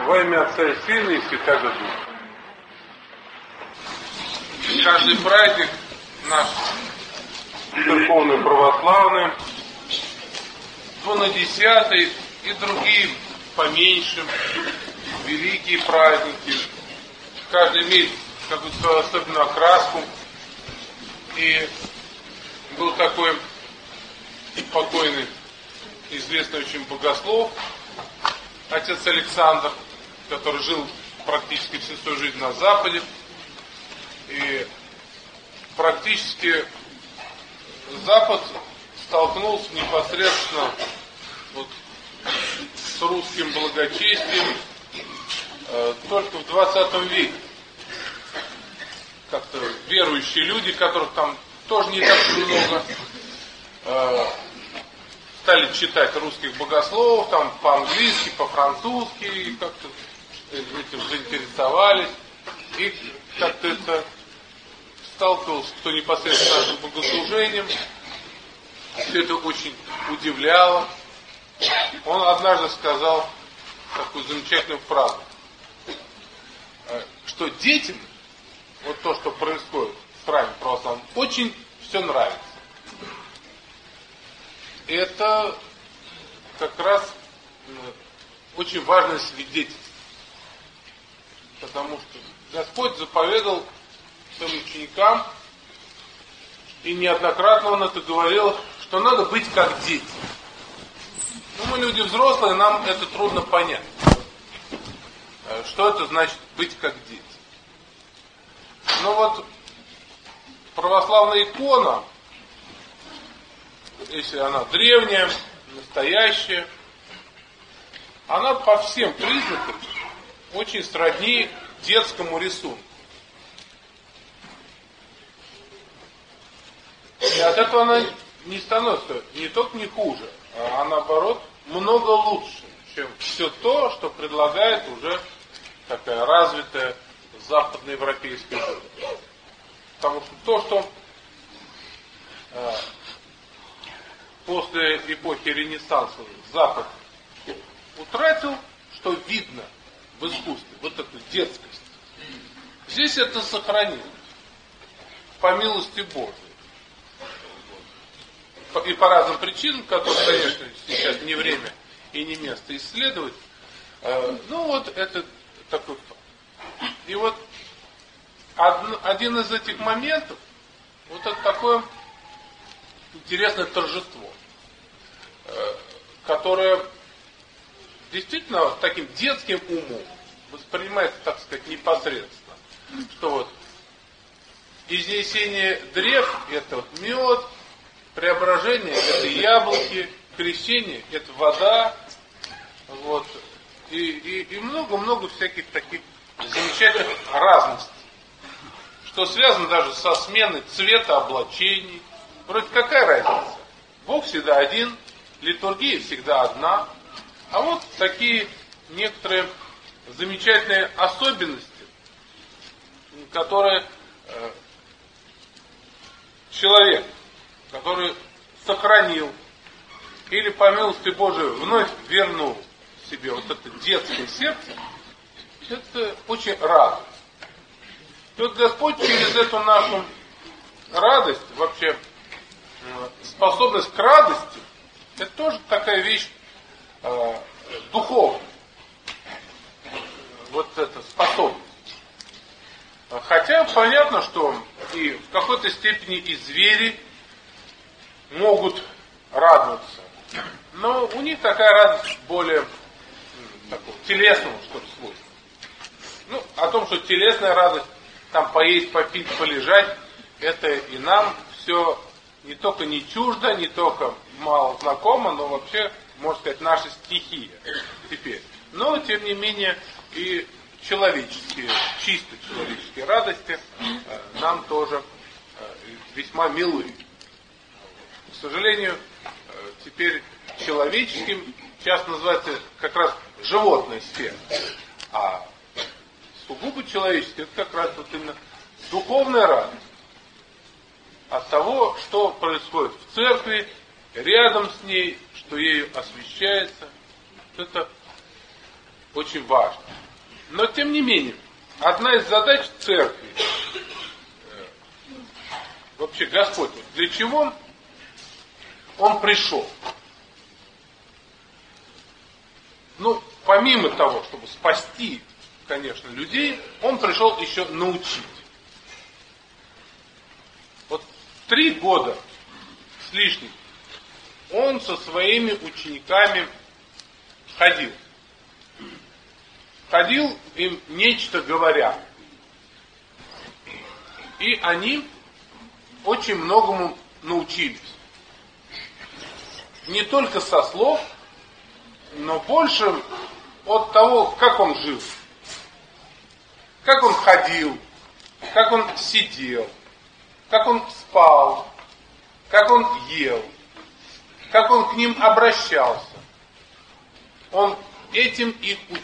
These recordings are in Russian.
Во имя Отца и Сына и Святаго Духа. Каждый праздник наш церковный православный, Двунадесятый и другие поменьше, великие праздники, каждый имеет какую-то свою особенную окраску. И был такой покойный, известный очень богослов, отец Александр, который жил практически всю свою жизнь на Западе. И практически Запад столкнулся непосредственно вот с русским благочестием только в 20 веке. Как-то верующие люди, которых там тоже не так много, стали читать русских богословов, там по-английски, по-французски, и как-то этим заинтересовались. И как-то это сталкивался, кто непосредственно с нашим богослужением. Все это очень удивляло. Он однажды сказал такую замечательную фразу, что детям вот то, что происходит в храме православном, очень все нравится. И это как раз очень важное свидетельство. Потому что Господь заповедал своим ученикам, и неоднократно Он это говорил, что надо быть как дети. Но мы люди взрослые, нам это трудно понять. Что это значит быть как дети? Но вот православная икона, если она древняя, настоящая, она по всем признакам очень сродни детскому рисунку. И от этого она не становится не только не хуже, а наоборот много лучше, чем все то, что предлагает уже такая развитая западноевропейская жизнь. Потому что то, что после эпохи Ренессанса Запад утратил, что видно в искусстве, вот эту детскость, здесь это сохранилось по милости Божией. И по разным причинам, которые, конечно, сейчас не время и не место исследовать. Ну вот это такой факт. И вот один из этих моментов, вот это такое интересное торжество, которое действительно таким детским умом воспринимается, так сказать, непосредственно. Что вот изнесение древ — это вот мед, преображение — это яблоки, крещение — это вода, вот, и много-много всяких таких замечательных разностей, что связано даже со сменой цвета облачений. Вроде какая разница? Бог всегда один, литургия всегда одна, а вот такие некоторые замечательные особенности, которые человек, который сохранил или по милости Божией вновь вернул себе вот это детское сердце, это очень радует. И вот Господь через эту нашу радость, вообще способность к радости, это тоже такая вещь духовная. Вот эта способность. Хотя понятно, что и в какой-то степени и звери могут радоваться. Но у них такая радость более такого телесного, что ли, свойства. Ну, о том, что телесная радость, там поесть, попить, полежать, это и нам все не только не чуждо, не только мало знакомо, но вообще, можно сказать, наша стихия теперь. Но, тем не менее, и человеческие, чисто человеческие радости нам тоже весьма милы. К сожалению, теперь человеческим часто называется как раз животная сфера. А сугубо человеческое — это как раз вот именно духовная радость от того, что происходит в церкви, рядом с ней, что ею освящается. Это очень важно. Но тем не менее, одна из задач церкви, вообще Господь, для чего Он пришел? Ну, помимо того, чтобы спасти, конечно, людей, Он пришел еще научить. Вот 3 года с лишним Он со своими учениками ходил. Ходил им нечто говоря. И они очень многому научились. Не только со слов, но больше от того, как он жил. Как он ходил, как он сидел, как он спал, как он ел, как он к ним обращался. Он этим их учил.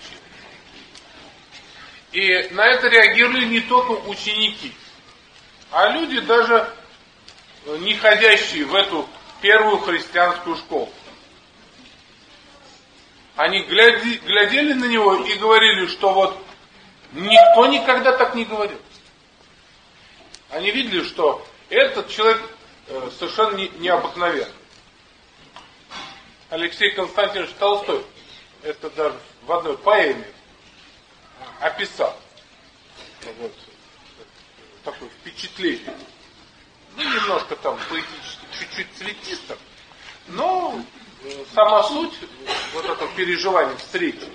И на это реагировали не только ученики, а люди, даже не ходящие в эту первую христианскую школу. Они глядели на него и говорили, что вот никто никогда так не говорил. Они видели, что этот человек совершенно необыкновенный. Алексей Константинович Толстой это даже в одной поэме описал. Вот, такое впечатление. Ну, немножко там поэтически, чуть-чуть цветисто, но сама суть вот этого переживания встречи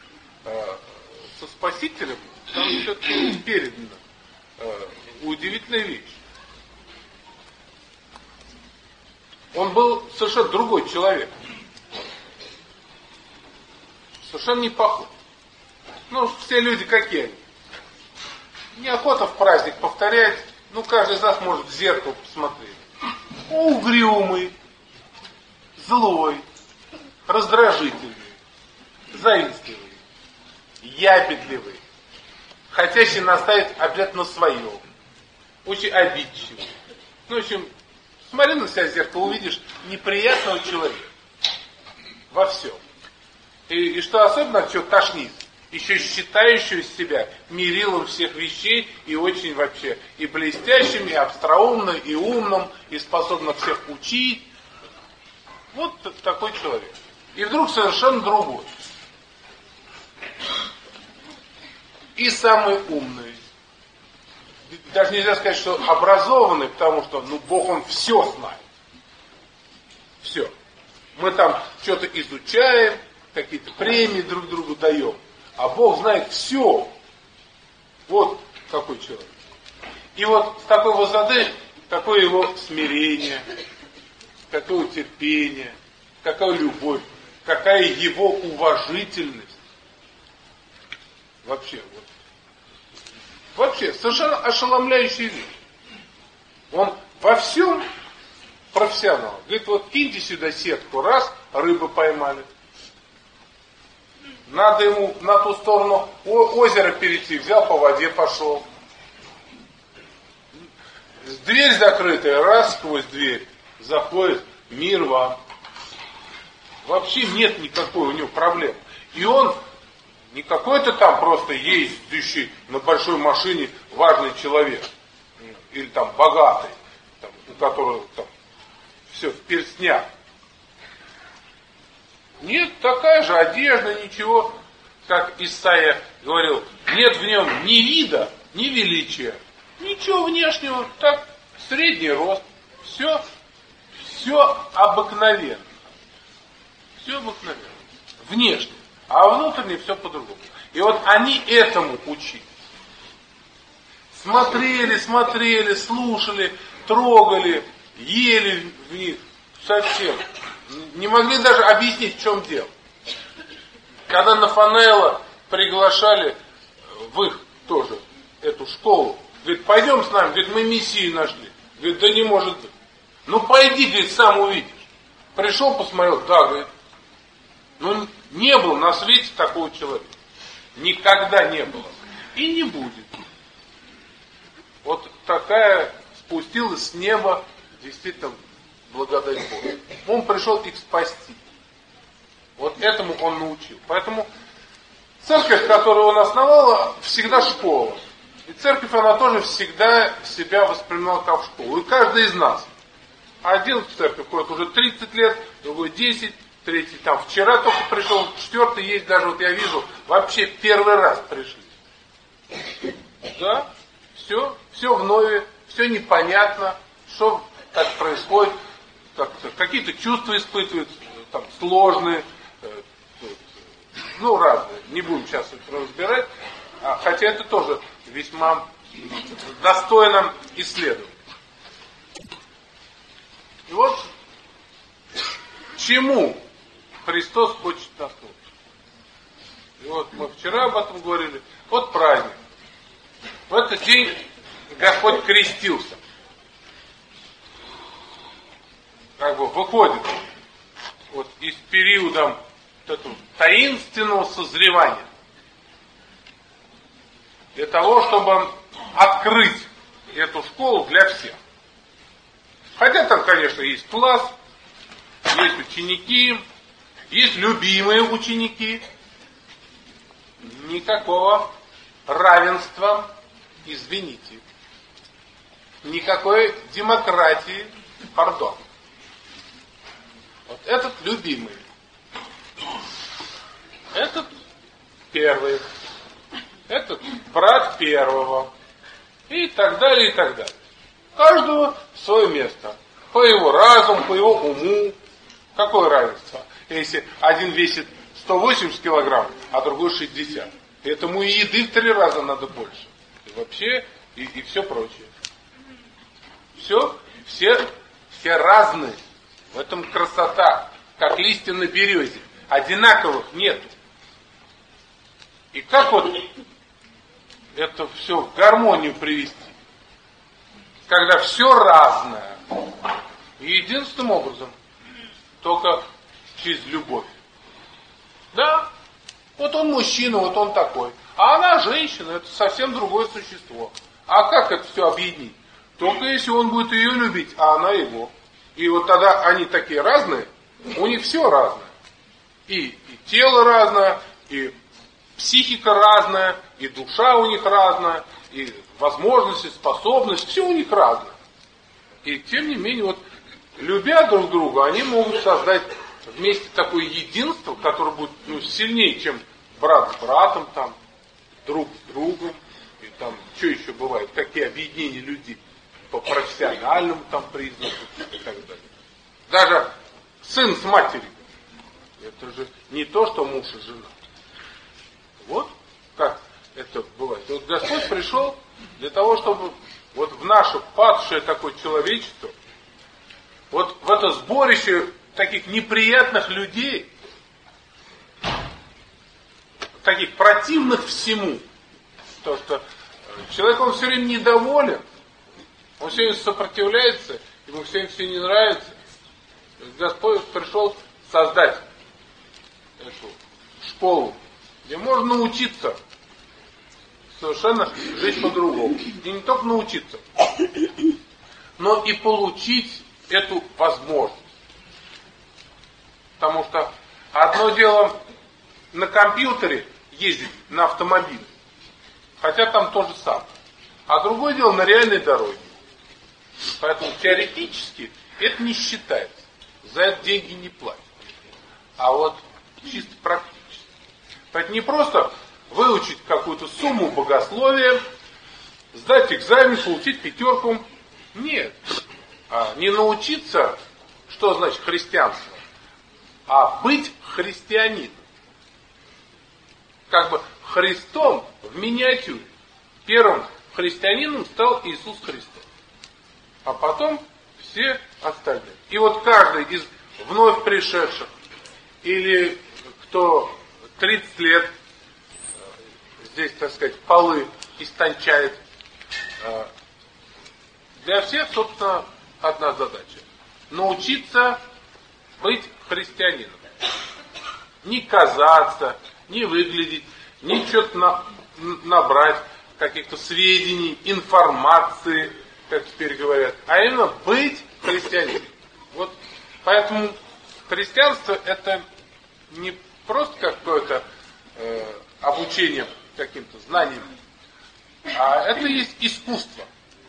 со Спасителем, там все-таки передана удивительная вещь. Он был совершенно другой человек. Совершенно не похож. Ну, все люди какие они? Неохота в праздник повторять. Ну, каждый из нас может в зеркало посмотреть. Угрюмый, злой, раздражительный, завистливый, ябедливый, хотящий наставить обязательно свое, очень обидчивый. Ну, в общем, смотри на себя в зеркало, увидишь неприятного человека во всем. И что особенно, что тошнит, еще считающего себя мерилом всех вещей и очень вообще и блестящим, и остроумным, и умным, и способным всех учить. Вот такой человек. И вдруг совершенно другой. И самый умный. Даже нельзя сказать, что образованный, потому что, Бог, Он все знает. Все. Мы там что-то изучаем, какие-то премии друг другу даем. А Бог знает все. Вот какой человек. И вот с такой высоты, такое его смирение, какое терпение, какая любовь, какая его уважительность. Вообще, вообще, совершенно ошеломляющая вещь. Он во всем профессионал. Говорит, вот киньте сюда сетку, раз, рыбы поймали. Надо ему на ту сторону озера перейти, взял по воде, пошел. Дверь закрытая, раз сквозь дверь заходит, мир вам. Вообще нет никакой у него проблем. И он не какой-то там просто ездящий на большой машине важный человек. Или там богатый, там, у которого там все в перстнях. Нет, такая же одежда, ничего, как Исаия говорил, нет в нем ни вида, ни величия, ничего внешнего, так, средний рост, все обыкновенно. Все обыкновенно. Внешне. А внутренне все по-другому. И вот они этому учились. Смотрели, слушали, трогали, ели в них совсем. Не могли даже объяснить, в чем дело. Когда Нафанаэла приглашали в их тоже эту школу, говорит, пойдем с нами, говорит, мы Мессию нашли. Говорит, да не может быть. Ну пойди, говорит, сам увидишь. Пришел, посмотрел, да, говорит, не было на свете такого человека. Никогда не было. И не будет. Вот такая спустилась с неба действительно благодать Божия. Он пришел их спасти. Вот этому он научил. Поэтому Церковь, которую он основал, всегда школа. И церковь, она тоже всегда себя воспринимала как школу. И каждый из нас. Один в церковь ходит уже 30 лет, другой 10, третий там вчера только пришел, четвертый есть даже, вот я вижу, вообще первый раз пришли. Да? Все вновь, все непонятно, что так происходит, какие-то чувства испытывают, там, сложные, ну, разные, не будем сейчас это разбирать, хотя это тоже весьма достойно исследовать. И вот чему Христос хочет нас научить. И вот мы вчера об этом говорили. Вот праздник. В этот день Господь крестился. Как бы выходит вот из периода вот этого таинственного созревания. Для того, чтобы открыть эту школу для всех. Хотя там, конечно, есть класс, есть ученики, есть любимые ученики. Никакого равенства, извините. Никакой демократии, пардон. Вот этот любимый. Этот первый. Этот брат первого. И так далее, и так далее. Каждого свое место. По его разуму, по его уму. Какое равенство? Если один весит 180 килограмм, а другой 60. Этому и еды в 3 раза надо больше. И вообще, и все прочее. Все разные. В этом красота. Как листья на березе. Одинаковых нет. И как вот это все в гармонию привести? Когда все разное. И единственным образом. Только через любовь. Да? Вот он мужчина, вот он такой. А она женщина, это совсем другое существо. А как это все объединить? Только если он будет ее любить, а она его. И вот тогда они такие разные, у них все разное. И тело разное, и психика разная, и душа у них разная, и возможности, способности, все у них разное. И тем не менее, вот любя друг друга, они могут создать вместе такое единство, которое будет сильнее, чем брат с братом, там, друг с другом, и там, что еще бывает, такие объединения людей по профессиональному там признаку и так далее. Даже сын с матерью. Это же не то, что муж и жена. Вот как это бывает. Вот Господь пришел для того, чтобы вот в наше падшее такое человечество, вот в это сборище таких неприятных людей, таких противных всему, то что человек, он все время недоволен, он все время сопротивляется, ему все время все не нравится. Господь пришел создать эту школу, где можно научиться совершенно жить по-другому. И не только научиться, но и получить эту возможность. Потому что одно дело на компьютере ездить на автомобиле, хотя там то же самое. А другое дело на реальной дороге. Поэтому теоретически это не считается. За это деньги не платят. А вот чисто практически. Поэтому не просто выучить какую-то сумму богословия, сдать экзамен, получить 5. Нет. Не научиться, что значит христианство, а быть христианином. Как бы Христом в миниатюре. Первым христианином стал Иисус Христос. А потом все остальные. И вот каждый из вновь пришедших, или кто 30 лет здесь, так сказать, полы истончает, для всех, собственно, одна задача. Научиться быть христианином. Не казаться, не выглядеть, не что-то набрать, каких-то сведений, информации, как теперь говорят, а именно быть христианином. Вот поэтому христианство это не просто какое-то обучением каким-то знаниям. А это есть искусство.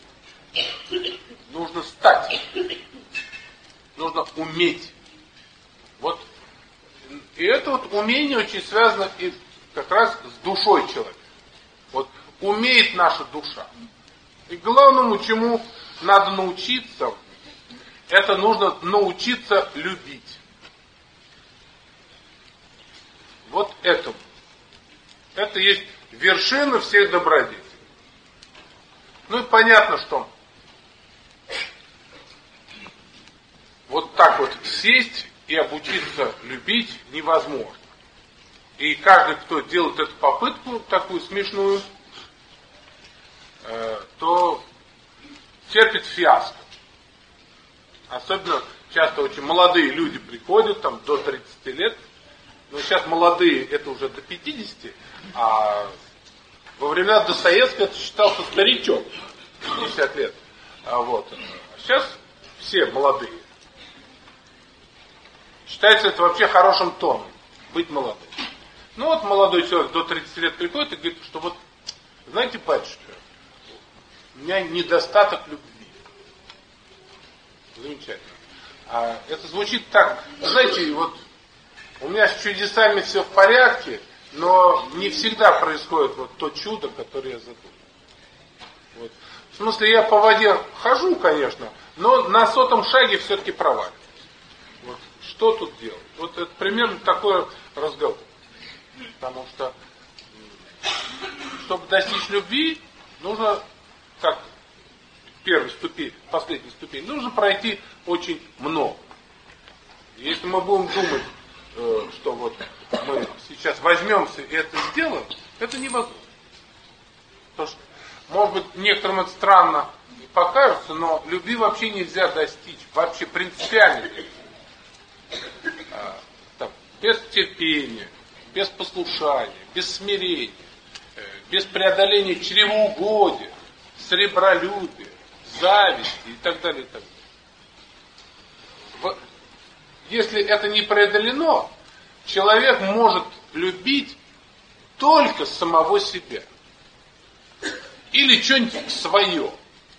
Нужно стать. Нужно уметь. Вот. И это вот умение очень связано и как раз с душой человека. Вот умеет наша душа. И главному, чему надо научиться, это нужно научиться любить. Вот этому. Это есть вершина всех добродетелей. Ну и понятно, что вот так вот сесть и обучиться любить невозможно. И каждый, кто делает эту попытку, такую смешную, то терпит фиаско. Особенно часто очень молодые люди приходят, там, до 30 лет. Но сейчас молодые, это уже до 50, а во времена Достоевского это считался старичок, 50 лет. Вот. А сейчас все молодые. Считается это вообще хорошим тоном, быть молодым. Ну вот молодой человек до 30 лет приходит и говорит, что вот, знаете, батюшка, у меня недостаток любви. Замечательно. А это звучит так, знаете, вот у меня с чудесами все в порядке, но не всегда происходит вот то чудо, которое я задумал. Вот. В смысле, я по воде хожу, конечно, но на 100-м шаге все-таки проваливаюсь. Вот. Что тут делать? Вот это примерно такой разговор. Потому что, чтобы достичь любви, нужно, как первая ступень, последняя ступень, нужно пройти очень много. Если мы будем думать, что вот мы сейчас возьмемся и это сделаем, это невозможно. Потому что, может быть, некоторым это странно покажется, но любви вообще нельзя достичь, вообще принципиально. Без терпения, без послушания, без смирения, без преодоления чревоугодия, сребролюбия, зависти и так далее, и так далее. Если это не преодолено, человек может любить только самого себя. Или что-нибудь свое.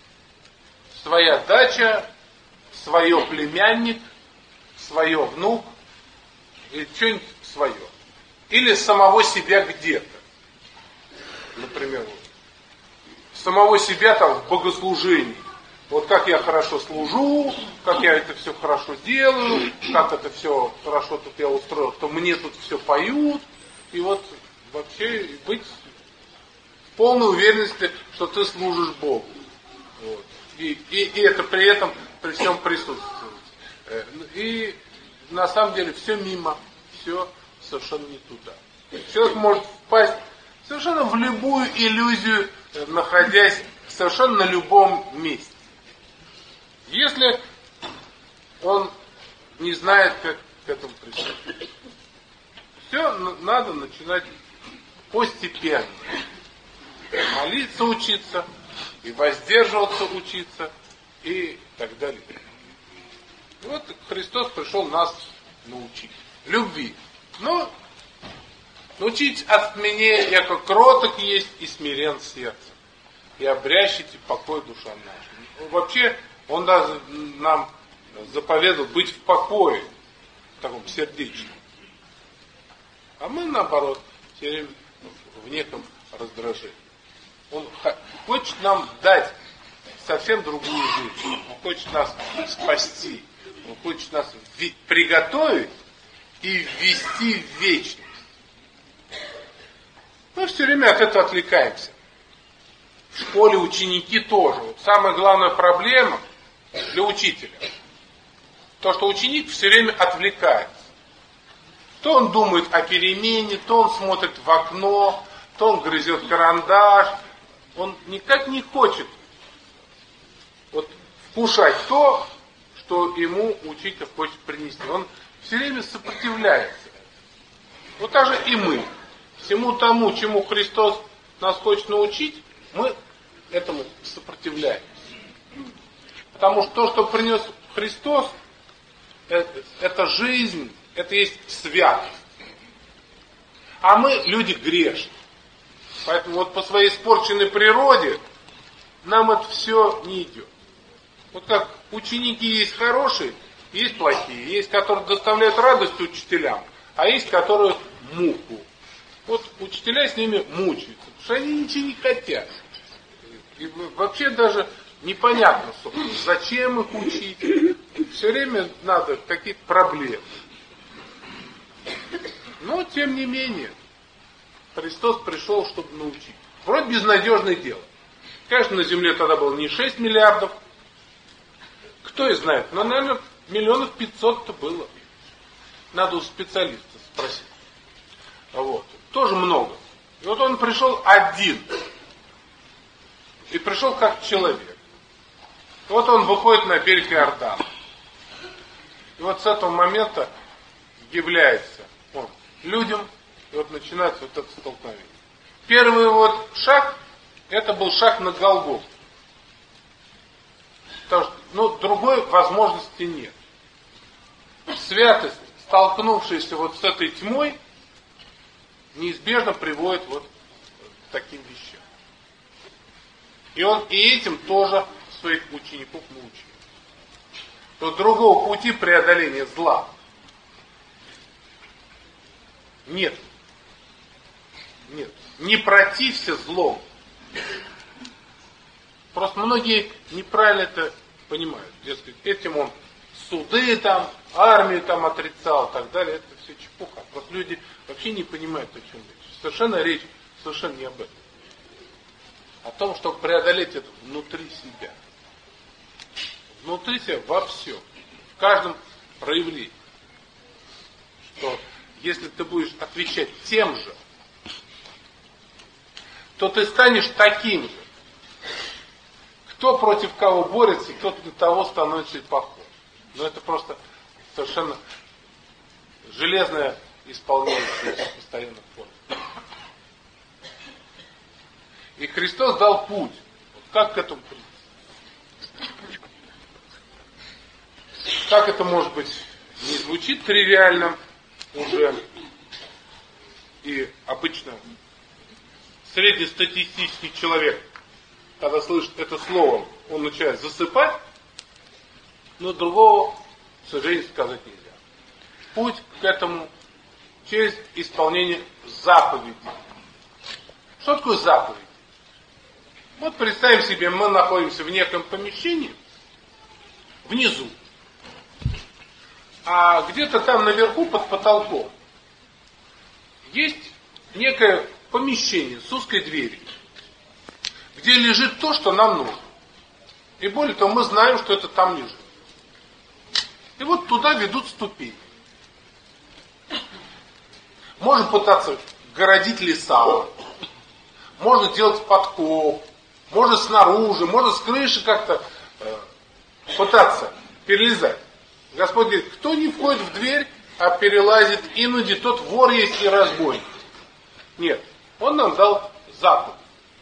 Своя дача, свое племянник, свое внук, или что-нибудь свое. Или самого себя где-то. Например, самого себя там в богослужении. Вот как я хорошо служу, как я это все хорошо делаю, как это все хорошо тут я устроил, то мне тут все поют. И вот вообще быть в полной уверенности, что ты служишь Богу. Вот. И это при этом, при всем присутствует. И на самом деле все мимо, все совершенно не туда. Человек может впасть совершенно в любую иллюзию, находясь совершенно на любом месте. Если он не знает, как к этому приступить. Все надо начинать постепенно. Молиться учиться, и воздерживаться учиться, и так далее. И вот Христос пришел нас научить. Любви. Но научить от меня, яко кроток есть и смирен сердцем. И обрящите покой душам нашим. Вообще, Он даже нам заповедовал быть в покое, в таком сердечном. А мы, наоборот, все время в неком раздражении. Он хочет нам дать совсем другую жизнь. Он хочет нас спасти. Он хочет нас приготовить и ввести в вечность. Мы все время от этого отвлекаемся. В школе ученики тоже. Вот самая главная проблема для учителя. То, что ученик все время отвлекается. То он думает о перемене, то он смотрит в окно, то он грызет карандаш. Он никак не хочет вот вкушать то, что ему учитель хочет принести. Он все время сопротивляется. Вот так же и мы. Всему тому, чему Христос нас хочет научить, мы этому сопротивляемся. Потому что то, что принес Христос, это жизнь, это есть святость. А мы люди грешные. Поэтому вот по своей испорченной природе нам это все не идет. Вот как ученики есть хорошие, есть плохие. Есть, которые доставляют радость учителям, а есть, которые муку. Вот учителя с ними мучаются, потому что они ничего не хотят. И вообще даже непонятно, собственно, зачем их учить. Все время надо какие-то проблемы. Но, тем не менее, Христос пришел, чтобы научить. Вроде безнадежное дело. Конечно, на земле тогда было не 6 миллиардов. Кто и знает, но, наверное, 500 000-то было. Надо у специалиста спросить. Вот. Тоже много. И вот он пришел один. И пришел как человек. И вот он выходит на берег Иордана. И вот с этого момента является он людям, и вот начинается вот это столкновение. Первый вот шаг, это был шаг на Голгофу. Потому что, другой возможности нет. Святость, столкнувшаяся вот с этой тьмой, неизбежно приводит вот к таким вещам. И он и этим тоже своих учеников научил. То другого пути преодоления зла нет. Нет. Не протився злом. Просто многие неправильно это понимают. Дескать, этим он суды там, армию там отрицал и так далее. Это все чепуха. Просто люди вообще не понимают, о чем речь. Совершенно не об этом. О том, чтобы преодолеть это внутри себя. Внутри себя во всем. В каждом проявлении. Что если ты будешь отвечать тем же, то ты станешь таким же. Кто против кого борется, тот для того становится и похож. Но это просто совершенно железное исполнение постоянных форм. И Христос дал путь. Вот как к этому прийти? Как это, может быть, не звучит тривиально уже. И обычно среднестатистический человек, когда слышит это слово, он начинает засыпать, но другого, к сожалению, сказать нельзя. Путь к этому через исполнение заповедей. Что такое заповедь? Вот представим себе, мы находимся в неком помещении, внизу, а где-то там наверху под потолком есть некое помещение с узкой дверью, где лежит то, что нам нужно. И более того, мы знаем, что это там лежит. И вот туда ведут ступени. Можно пытаться городить леса, можно делать подкоп, можно снаружи, можно с крыши как-то пытаться перелезать. Господь говорит, кто не входит в дверь, а перелазит инуди, тот вор есть и разбойник. Нет, он нам дал заповедь.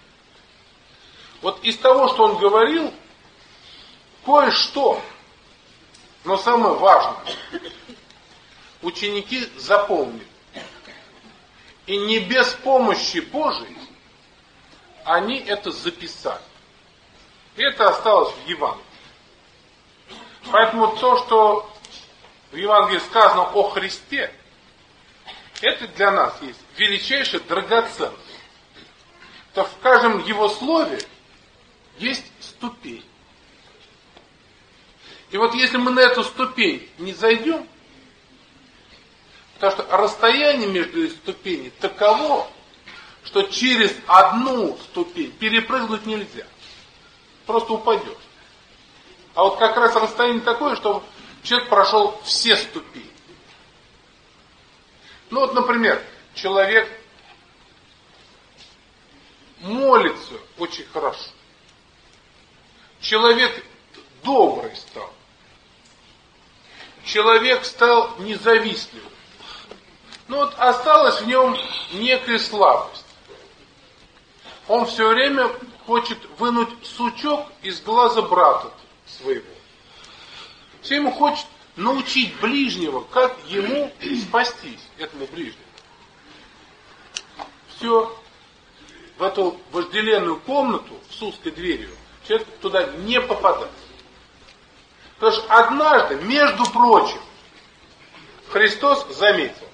Вот из того, что он говорил, кое-что, но самое важное, ученики запомнили. И не без помощи Божией они это записали. И это осталось в Евангелии. Поэтому то, что в Евангелии сказано о Христе, это для нас есть величайшая драгоценность. То в каждом его слове есть ступень. И вот если мы на эту ступень не зайдем, потому что расстояние между ступеней таково, что через одну ступень перепрыгнуть нельзя. Просто упадешь. А вот как раз расстояние такое, что человек прошел все ступени. Ну вот, например, человек молится очень хорошо. Человек добрый стал. Человек стал независтливым. Но вот осталась в нем некая слабость. Он все время хочет вынуть сучок из глаза брата своего. Все ему хочет научить ближнего, как ему спастись, этому ближнему. Все. В эту вожделенную комнату с узкой дверью человек туда не попадает. Потому что однажды, между прочим, Христос заметил: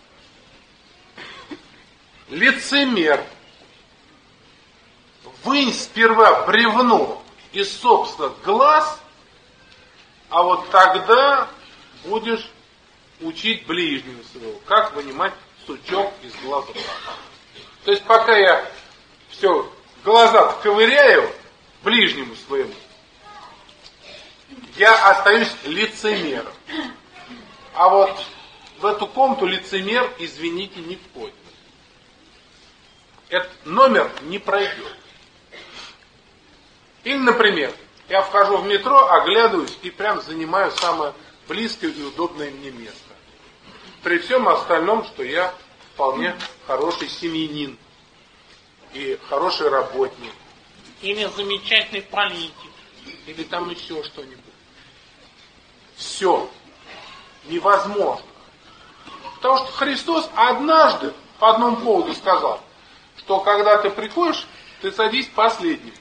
лицемер, вынь сперва бревно из собственных глаз, а вот тогда будешь учить ближнего своего, как вынимать сучок из глаза. То есть пока я все глаза ковыряю ближнему своему, я остаюсь лицемером. А вот в эту комнату лицемер, извините, не входит. Этот номер не пройдет. Или, например, я вхожу в метро, оглядываюсь и прям занимаю самое близкое и удобное мне место. При всем остальном, что я вполне хороший семьянин и хороший работник. Или замечательный политик. Или там еще что-нибудь. Все. Невозможно. Потому что Христос однажды по одному поводу сказал, что когда ты приходишь, ты садись последним.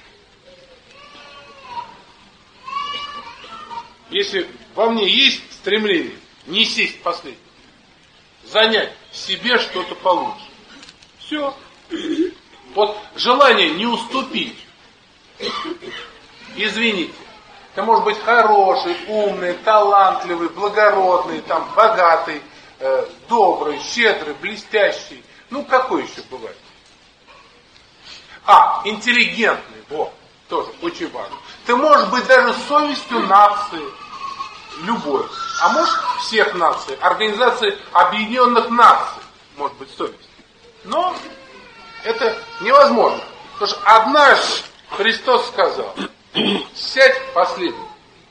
Если во мне есть стремление не сесть последним, занять себе что-то получше. Все. Вот желание не уступить. Извините. Ты можешь быть хороший, умный, талантливый, благородный, там, богатый, добрый, щедрый, блестящий. Ну, какой еще бывает? Интеллигентный. Вот. Тоже очень важно. Ты можешь быть даже совестью нации. Любой. А может всех наций. Организации Объединенных Наций может быть совесть. Но это невозможно. Потому что однажды Христос сказал: сядь последним.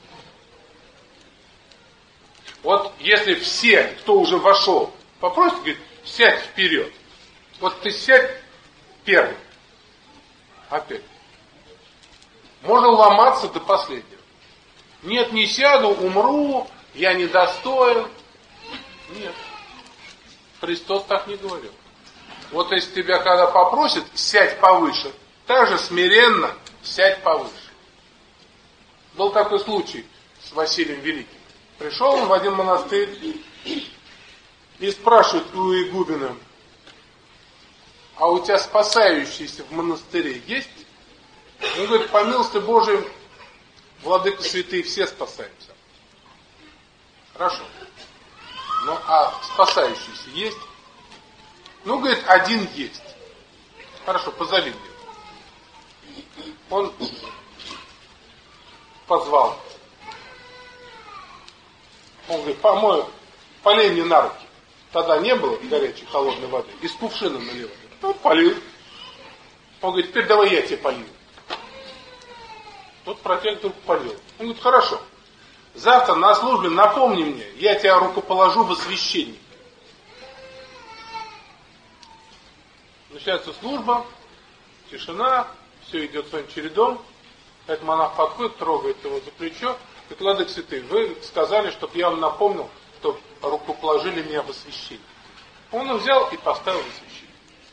Вот если все, кто уже вошел, попросят, говорит, сядь вперед. Вот ты сядь первым. Опять. Можно ломаться до последнего. Нет, не сяду, умру, я недостоин. Нет. Христос так не говорил. Вот если тебя когда попросят, сядь повыше, так же смиренно сядь повыше. Был такой случай с Василием Великим. Пришел он в один монастырь и спрашивает у игумена: а у тебя спасающиеся в монастыре есть? Он говорит: по милости Божией, владыка святые, все спасаются. Хорошо. Ну, а спасающиеся есть? Ну, говорит, один есть. Хорошо, позови мне. Он позвал. Он говорит: полей мне на руки. Тогда не было горячей холодной воды. Из кувшина наливали. Он полил. Он говорит: теперь давай я тебе полью. Тот протягивает руку, полил. Он говорит: хорошо. Завтра на службе напомни мне, я тебя рукоположу во священник. Начинается служба, тишина, все идет своим чередом. Этот монах подходит, трогает его за плечо. Говорит: владыка святый, вы сказали, чтобы я вам напомнил, что рукоположили меня во священник. Он его взял и поставил во священник.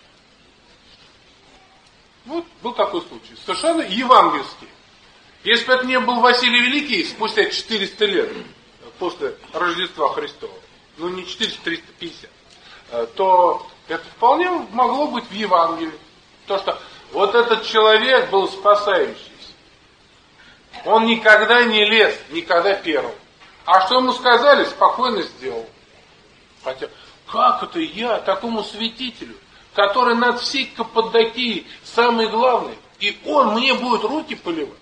Вот был такой случай. Совершенно евангельский. Если бы это не был Василий Великий, спустя 400 лет после Рождества Христова, ну не 400, 350, то это вполне могло быть в Евангелии. То, что вот этот человек был спасающийся. Он никогда не лез, никогда первым. А что ему сказали, спокойно сделал. Хотя, как это я, такому святителю, который над всей Каппадокией самый главный, и он мне будет руки поливать?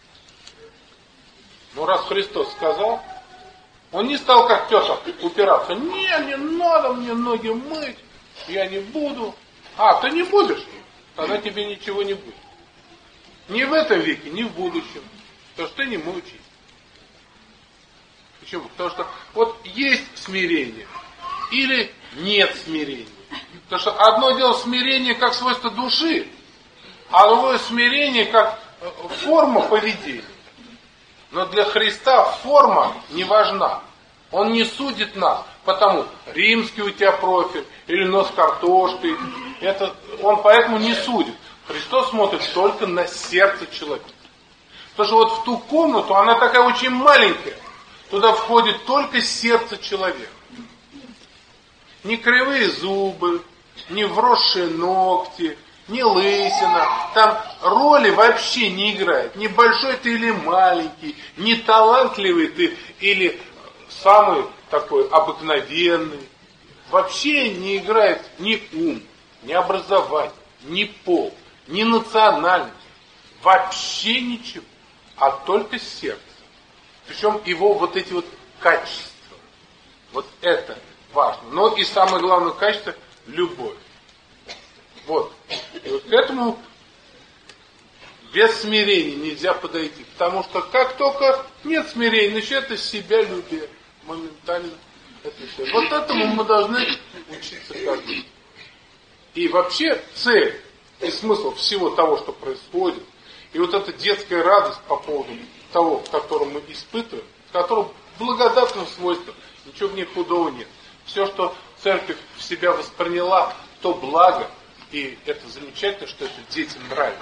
Ну, раз Христос сказал, он не стал как тетя упираться. Не надо мне ноги мыть, я не буду. Ты не будешь? Тогда тебе ничего не будет. Ни в этом веке, ни в будущем. Потому что ты не мучаешь. Почему? Потому что вот есть смирение или нет смирения. Потому что одно дело смирение как свойство души, а другое смирение как форма поведения. Но для Христа форма не важна. Он не судит нас, потому римский у тебя профиль или нос картошкой. Он поэтому не судит. Христос смотрит только на сердце человека. Потому что вот в ту комнату, она такая очень маленькая, туда входит только сердце человека. Не кривые зубы, не вросшие ногти, не лысина. Там роли вообще не играет. Не большой ты или маленький, не талантливый ты или самый такой обыкновенный. Вообще не играет ни ум, ни образование, ни пол, ни национальность. Вообще ничего. А только сердце. Причем его вот эти вот качества. Вот это важно. Но и самое главное качество – любовь. Вот. И вот к этому без смирения нельзя подойти. Потому что как только нет смирения, начинает из себя любить. Моментально это все. Вот этому мы должны учиться каждый. И вообще цель и смысл всего того, что происходит, и вот эта детская радость по поводу того, в котором мы испытываем, в котором благодатным свойством, ничего в ней худого нет. Все, что церковь в себя восприняла, то благо, и это замечательно, что это детям нравится.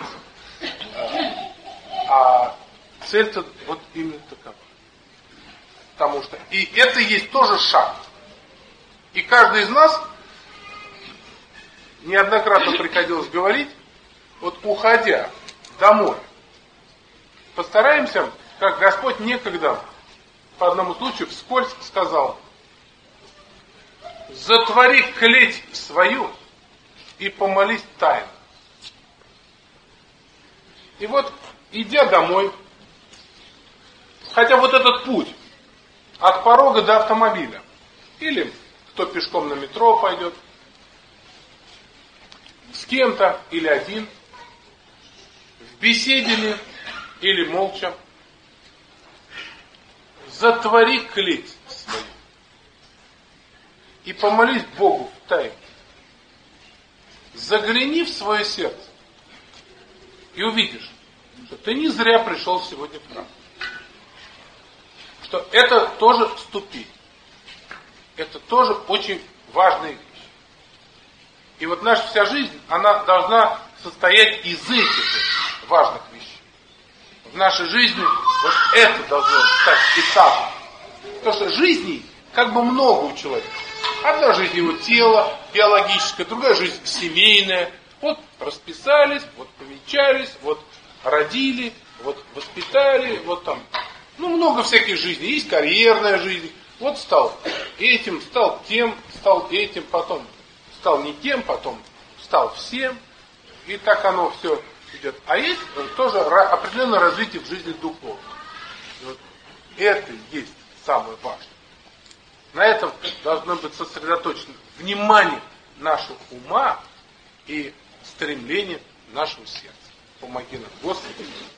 А цель-то вот именно такова. Потому что и это есть тоже шаг. И каждый из нас, неоднократно приходилось говорить, вот уходя домой, постараемся, как Господь некогда по одному случаю вскользь сказал: затвори клеть свою и помолись тайно. И вот, идя домой, хотя вот этот путь от порога до автомобиля, или кто пешком на метро пойдет, с кем-то или один, в беседе ли или молча, затвори клеть свою и помолись Богу в тайне. Загляни в свое сердце и увидишь, что ты не зря пришел сегодня в храм. Что это тоже ступень. Это тоже очень важная вещь. И вот наша вся жизнь, она должна состоять из этих важных вещей. В нашей жизни вот это должно стать этапом. Потому что жизней как бы много у человека. Одна жизнь его тела, биологическая, другая жизнь семейная. Вот расписались, вот повенчались, вот родили, вот воспитали, вот там. Ну, много всяких жизней. Есть карьерная жизнь. Вот стал этим, стал тем, стал этим, потом стал не тем, потом стал всем. И так оно все идет. А есть тоже определенное развитие в жизни духовной. Вот это и есть самое важное. На этом должно быть сосредоточено внимание нашего ума и стремление нашего сердца. Помоги нам, Господи.